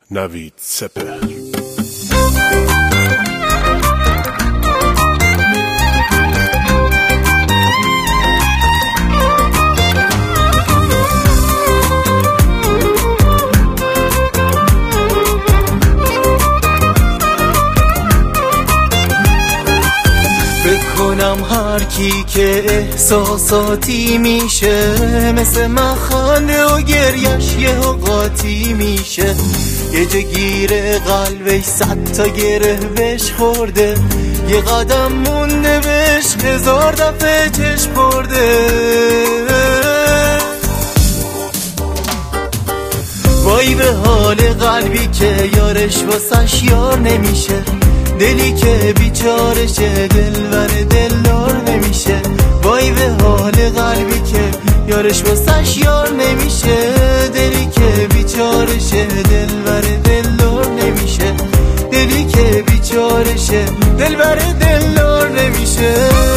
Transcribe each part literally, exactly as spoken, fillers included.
نوید سپهر. بکنم هر کی که احساساتی میشه، مثل من خنده و گریش یه قاطی میشه. یه جا گیره قلبش صد تا گره بهش خورده، یه قدم مونده بهش هزار دفعه چشم برده. وای به حال قلبی که یارش واسش یار نمیشه، دلی که بیچارشه دلبر دلدار نمیشه. وای به حال قلبی که یارش واسش یار نمیشه، دلی که بیچارشه دلبر دلدار نمیشه. دلی که بیچارشه دلبر دلدار نمیشه.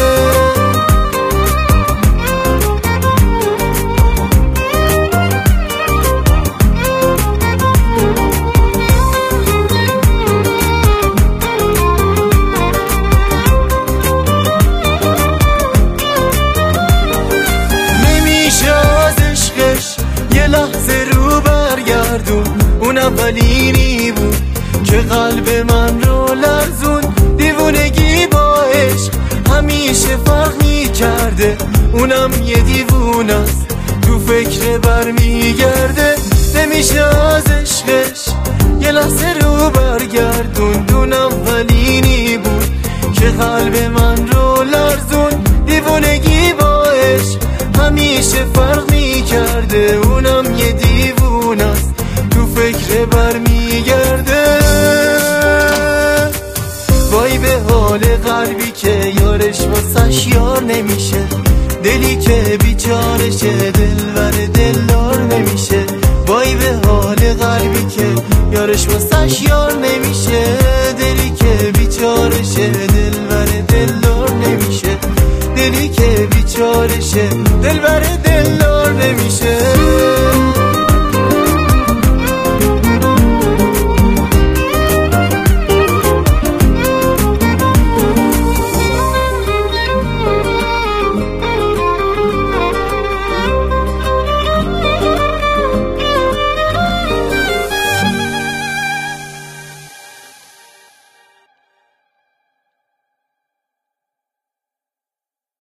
لحظه رو برگردون، اون اولینی بود که قلب من رو لرزون. دیوونگی با عشق همیشه فرق می کرده، اونم یه دیوونست تو فکر بر می گرده. نمیشه از عشقش یه لحظه رو برگردون، اون اولینی بود که قلب من رو لرزون. دیوونگی با عشق همیشه فرق می کرده، اونم یه دیوونست تو فکر بر می گرده. وای به حال قلبی که یارش واسش یار نمیشه، دلی که بیچارشه دلبر دلدار نمیشه. وای به حال قلبی که یارش واسش یار نمیشه، دلی که بیچارشه دلبر دلدار نمیشه. دلی که بیچارشه دلبر دلدار نمیشه.